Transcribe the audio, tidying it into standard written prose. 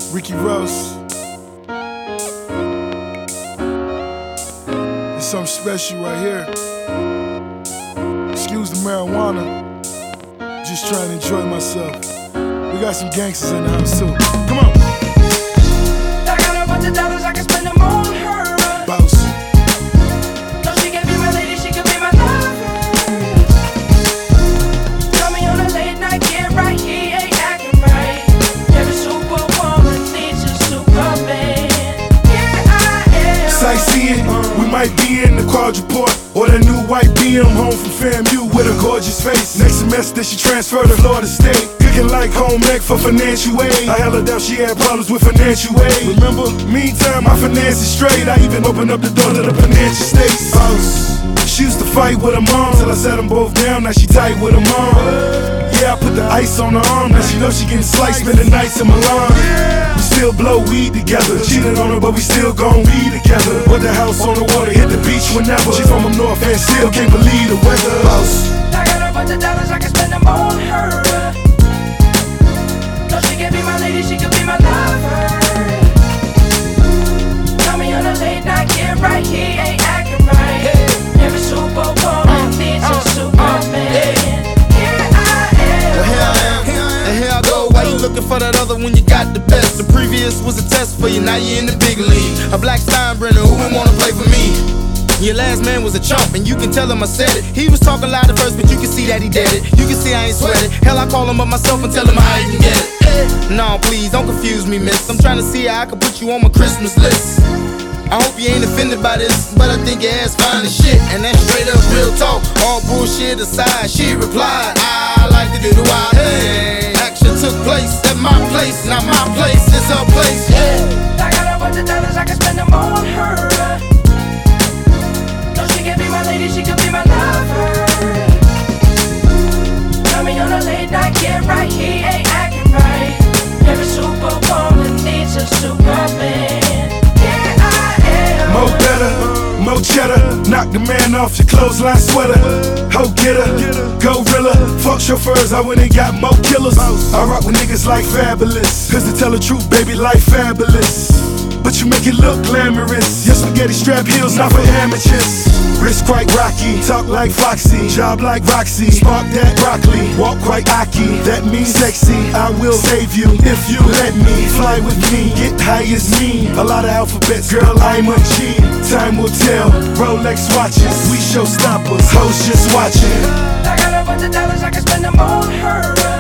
Ricky Ross. There's something special right here. Excuse the marijuana. Just trying to enjoy myself. We got some gangsters in the house too. Come on. I got a bunch of dollars, I can spend them on her. Bounce. No, she can be my lady, she can be my lover. Tell me on a late night, get right, he ain't acting right. Every superwoman needs a superman. Here I am. Sightseeing, we might be in the quadruport or the new white BM, home from FAMU with a gorgeous face. Next semester she transferred to Florida State, cooking like home ec for financial aid. I held her down, she had problems with financial aid. Remember, meantime my finances straight. I even opened up the door to the financial states. She used to fight with her mom till I sat them both down. Now she tight with her mom. Yeah, I put the ice on her arm. Now she know she getting sliced, spending nights in Milan. We still blow weed together. Cheated on her, but we still gon' be together. Put the house on the water, hit the beach whenever. She from up north and still can't believe the weather. I got a bunch of dollars, I can spend them on her. No, she can be my lady, she can be my lover. Tell me on a late night, get right, he ain't acting right. Every superwoman needs a superman. Here I am. Well, here I am, and here I go. Why you looking for that other when you got the best? The previous was a test for you, now you're in the big league. A black Steinbrenner, who would wanna play for me? Your last man was a chump, and you can tell him I said it. He was talking loud at first, but you can see that he did it. You can see I ain't sweat it. Hell, I call him up myself and tell him how I can get it. No, please, don't confuse me, miss. I'm trying to see how I can put you on my Christmas list. I hope you ain't offended by this, but I think your ass fine as shit. And that's straight up real talk, all bullshit aside. She replied, I like to do the wild thing. Action took place at my place, not my place, it's her place. I got a bunch of dollars, I can spend them on her. No, she can be my lady, she can be my lover. Tell me on a late night, get right, he ain't acting right. Every superwoman needs a superman. Here I am. Mo better, mo cheddar, knock the man off your clothesline sweater. Ho getter, gorilla, fuck chauffeurs, I went and got mo killers. I rock with niggas like Fabulous, cause to tell the truth, baby, life fabulous. But you make it look glamorous. Your spaghetti strap heels, not for amateurs. Wrist quite rocky, talk like Foxy, job like Roxy, spark that broccoli, walk quite Aki. That means sexy, I will save you if you let me. Fly with me, get high as me. A lot of alphabets, girl, I'm a G. Time will tell, Rolex watches, we showstoppers, hoes just watching. I got a bunch of dollars, I can spend them on her.